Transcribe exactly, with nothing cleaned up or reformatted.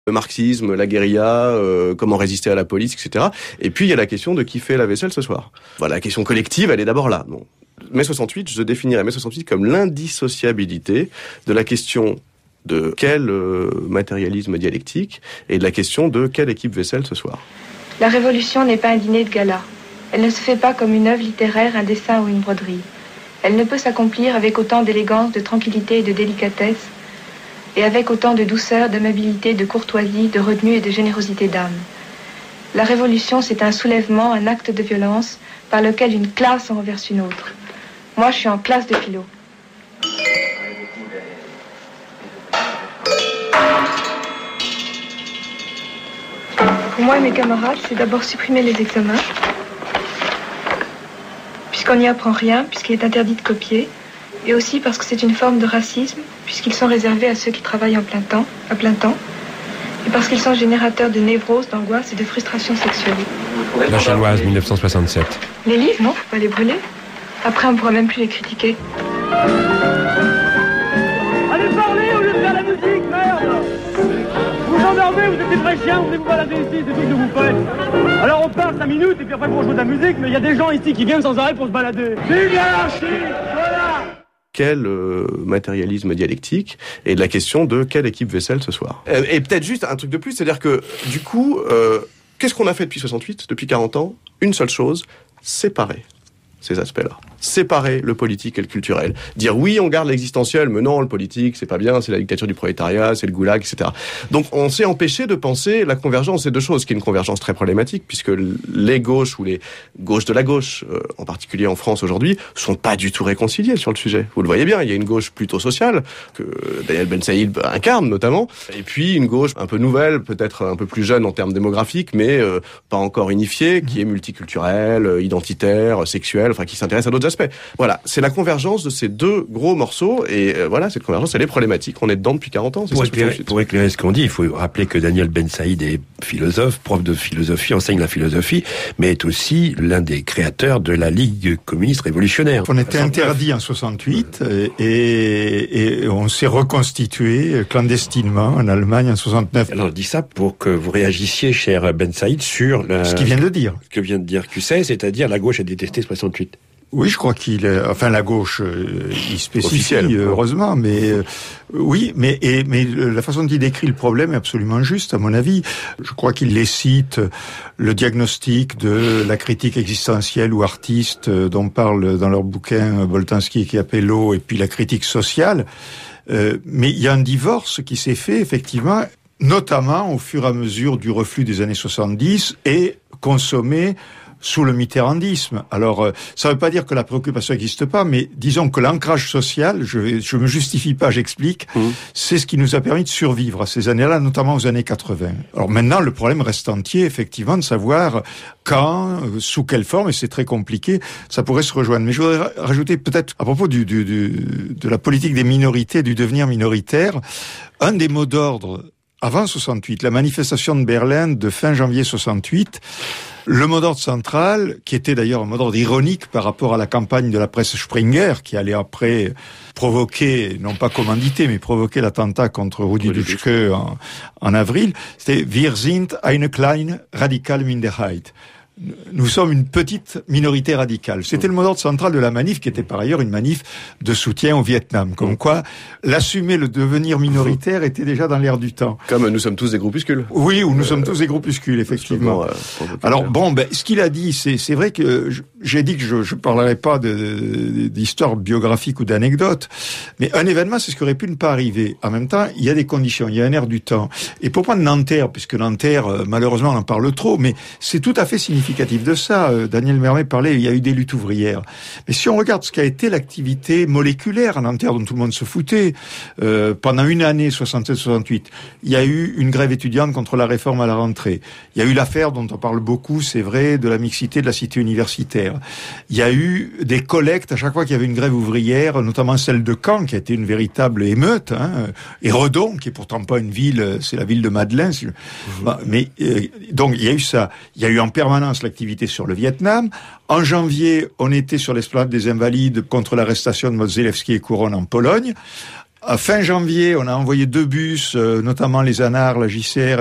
Le marxisme, la guérilla, euh, comment résister à la police, et cetera. Et puis il y a la question de qui fait la vaisselle ce soir. Voilà, la question collective, elle est d'abord là. Bon. mai soixante-huit, je définirais mai soixante-huit comme l'indissociabilité de la question de quel euh, matérialisme dialectique et de la question de quelle équipe vaisselle ce soir. La révolution n'est pas un dîner de gala. Elle ne se fait pas comme une œuvre littéraire, un dessin ou une broderie. Elle ne peut s'accomplir avec autant d'élégance, de tranquillité et de délicatesse, et avec autant de douceur, d'amabilité, de courtoisie, de retenue et de générosité d'âme. La révolution, c'est un soulèvement, un acte de violence, par lequel une classe en renverse une autre. Moi, je suis en classe de philo. Pour moi et mes camarades, c'est d'abord supprimer les examens, puisqu'on n'y apprend rien, puisqu'il est interdit de copier, et aussi parce que c'est une forme de racisme, puisqu'ils sont réservés à ceux qui travaillent en plein temps, à plein temps, et parce qu'ils sont générateurs de névroses, d'angoisse et de frustration sexuelle. La Chaloise, dix-neuf cent soixante-sept. Les livres, non, faut pas les brûler. Après, on ne pourra même plus les critiquer. Allez parler au lieu de faire la musique, merde! Vous vous endormez, vous êtes des vrais chiens, vous venez vous balader ici, c'est tout ce que vous faites. Alors on parle cinq minutes et puis après on joue de la musique, mais il y a des gens ici qui viennent sans arrêt pour se balader. Vive l'anarchie! Voilà! Quel euh, matérialisme dialectique et de la question de quelle équipe vaisselle ce soir. Et, et peut-être juste un truc de plus, c'est-à-dire que du coup, euh, qu'est-ce qu'on a fait depuis soixante-huit, depuis quarante ans? Une seule chose, séparer ces aspects-là. Séparer le politique et le culturel. Dire oui, on garde l'existentiel, mais non, le politique, c'est pas bien, c'est la dictature du prolétariat, c'est le goulag, et cetera. Donc on s'est empêché de penser la convergence, ces deux choses, qui est une convergence très problématique, puisque les gauches ou les gauches de la gauche, euh, en particulier en France aujourd'hui, sont pas du tout réconciliées sur le sujet. Vous le voyez bien, il y a une gauche plutôt sociale, que Daniel Ben Saïd incarne notamment, et puis une gauche un peu nouvelle, peut-être un peu plus jeune en termes démographiques, mais euh, pas encore unifiée, qui est multiculturelle, euh, identitaire, sexuelle, enfin qui s'intéresse à d'autres aspects. Voilà, c'est la convergence de ces deux gros morceaux, et euh, voilà, cette convergence, elle est problématique. On est dedans depuis quarante ans. C'est pour, ça éclairer, pour éclairer ce qu'on dit, il faut rappeler que Daniel Ben Saïd est philosophe, prof de philosophie, enseigne la philosophie, mais est aussi l'un des créateurs de la Ligue communiste révolutionnaire. On était interdit en soixante-huit et, et on s'est reconstitué clandestinement en Allemagne en soixante-neuf. Alors je dis ça pour que vous réagissiez, cher Ben Saïd, sur la, ce qu'il vient de dire. Ce que vient de dire Cusset, c'est-à-dire la gauche a détesté soixante-huit. Oui, je crois qu'il est, enfin la gauche, euh, il spécifie, officiel, heureusement, mais euh, oui, mais et, mais la façon dont il décrit le problème est absolument juste, à mon avis. Je crois qu'il les cite, le diagnostic de la critique existentielle ou artiste euh, dont parle dans leur bouquin Boltanski et Chiapello, et puis la critique sociale. Euh, mais il y a un divorce qui s'est fait effectivement, notamment au fur et à mesure du reflux des années soixante-dix et consommé sous le mitterrandisme. Alors, euh, ça ne veut pas dire que la préoccupation n'existe pas, mais disons que l'ancrage social, je je me justifie pas, j'explique, mmh. c'est ce qui nous a permis de survivre à ces années-là, notamment aux années quatre-vingts. Alors maintenant, le problème reste entier, effectivement, de savoir quand, euh, sous quelle forme, et c'est très compliqué, ça pourrait se rejoindre. Mais je voudrais rajouter peut-être, à propos du, du, du, de la politique des minorités, du devenir minoritaire, un des mots d'ordre avant soixante-huit, la manifestation de Berlin de fin janvier soixante-huit, le mot d'ordre central, qui était d'ailleurs un mot d'ordre ironique par rapport à la campagne de la presse Springer, qui allait après provoquer, non pas commanditer, mais provoquer l'attentat contre Rudi Dutschke en, en avril, c'était « Wir sind eine kleine radikale Minderheit ». Nous sommes une petite minorité radicale. C'était le mot d'ordre central de la manif, qui était par ailleurs une manif de soutien au Vietnam. Comme quoi, l'assumer, le devenir minoritaire était déjà dans l'air du temps. Comme nous sommes tous des groupuscules. Oui, ou nous euh, sommes tous des groupuscules, effectivement. Euh, Alors bon, ben, ce qu'il a dit, c'est, c'est vrai que je, j'ai dit que je ne parlerai pas de, de, d'histoire biographique ou d'anecdotes, mais un événement, c'est ce qui aurait pu ne pas arriver. En même temps, il y a des conditions, il y a un air du temps. Et pour prendre Nanterre, puisque Nanterre, malheureusement, on en parle trop, mais c'est tout à fait significatif de ça. Daniel Mermet parlait, il y a eu des luttes ouvrières. Mais si on regarde ce qu'a été l'activité moléculaire à Nanterre, dont tout le monde se foutait, euh, pendant une année, soixante-sept soixante-huit, il y a eu une grève étudiante contre la réforme à la rentrée. Il y a eu l'affaire dont on parle beaucoup, c'est vrai, de la mixité de la cité universitaire. Il y a eu des collectes à chaque fois qu'il y avait une grève ouvrière, notamment celle de Caen, qui a été une véritable émeute, hein, et Redon, qui est pourtant pas une ville, c'est la ville de Madeleine. Mmh. Bah, mais euh, donc il y a eu ça. Il y a eu en permanence l'activité sur le Vietnam. En janvier, on était sur l'esplanade des Invalides contre l'arrestation de Modzelewski et Couronne en Pologne. À fin janvier, on a envoyé deux bus, euh, notamment les ANAR, la J C R